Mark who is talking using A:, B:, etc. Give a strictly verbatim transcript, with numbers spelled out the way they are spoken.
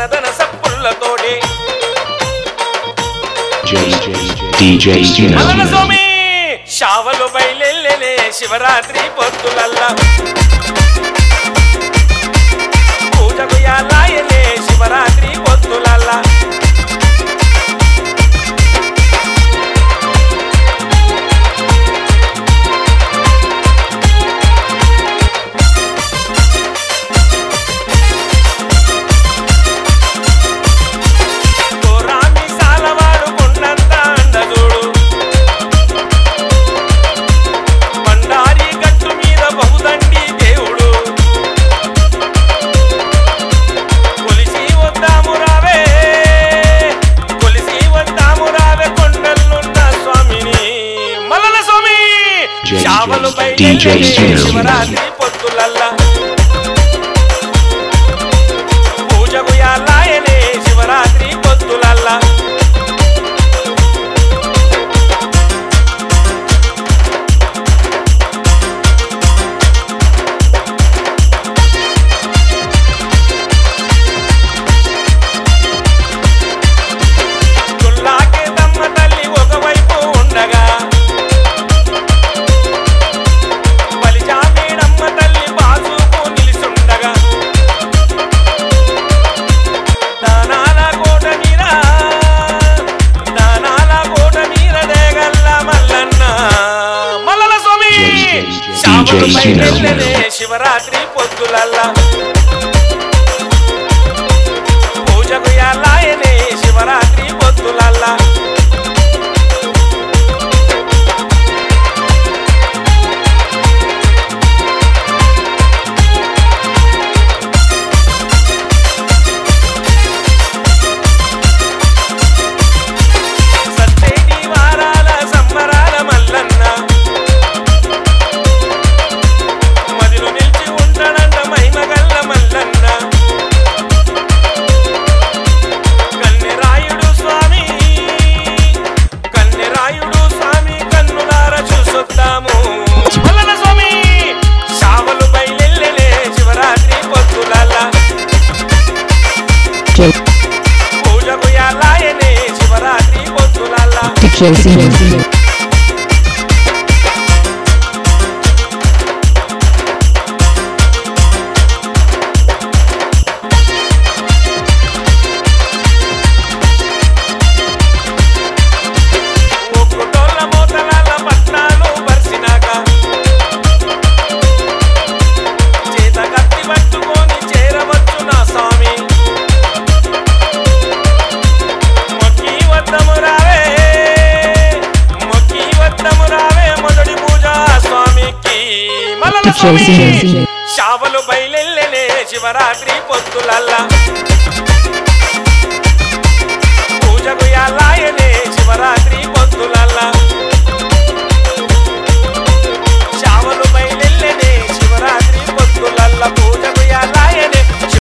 A: ధనధన సప్పుళ్ళతోటి మల్లన స్వామి శావలు బయలెల్లెలే శివరాత్రి పొద్దులల్లా పూజకు యాలాయలే శివరాత్రి పొద్దులల్లా శివరాత్రి పొద్దులల్లా పూజకు యాలాయలే శివరాత్రి పొద్దులల్లా గుల్లాకే దమ్మ తల్లి ఒకవైపు ఉండగా శివరాత్రి పొద్దులల్లా పూజకు యాలాయలే శివరాత్రి పొద్దులల్లా పూజకు యాలాయలే శివరాత్రి పొద్దులల్లా ఒక్కటోళ్ళ మోతలాల పట్నాలు బర్సినాక చేత కత్తి పట్టుకొని చేరవచ్చు నా స్వామి శావలు బయలెల్లెలే శివరాత్రి పొద్దులల్లా పూజకు యాలాయలే శివరాత్రి పొద్దులల్లా